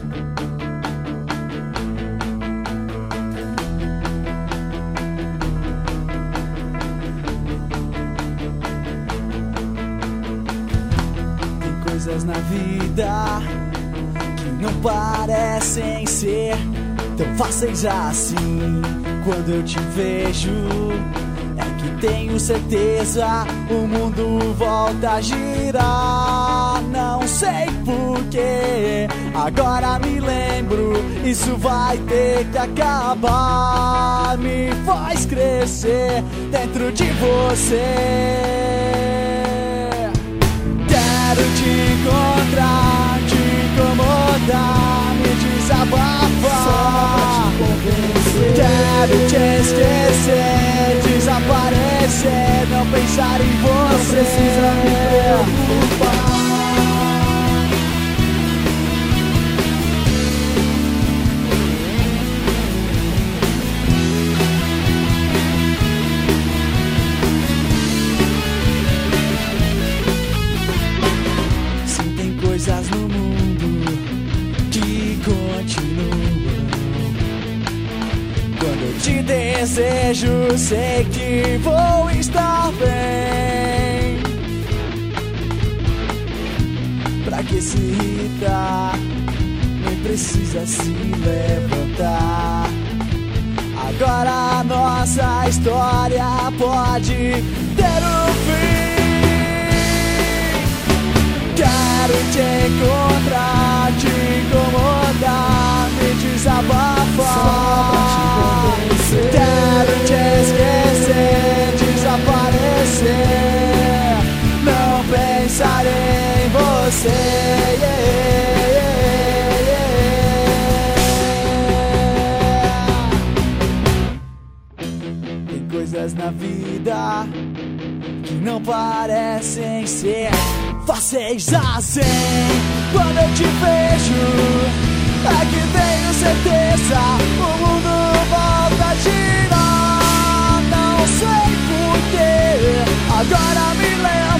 Tem coisas na vida que não parecem ser tão fáceis assim. Quando eu te vejo, é que tenho certeza o mundo volta a girar. Não sei porquê, agora me lembro, isso vai ter que acabar. Me faz crescer dentro de você. Quero te encontrar, te incomodar, me desabafar. Quero te esquecer, desaparecer, não pensar em você. Não precisa me preocupar. Sim, tem coisas no mundo que continuam. Quando eu te desejo, sei que vou estar bem. Pra que se irritar? Nem precisa se levantar. Agora a nossa história pode ter um fim. Quero te encontrar, te incomodar, me desabafar. Quero te esquecer, desaparecer, não pensarei em você. Tem coisas na vida que não parecem ser fáceis assim. Quando eu te vejo, é que tenho certeza o mundo volta a girar. Não sei porquê, agora me lembro,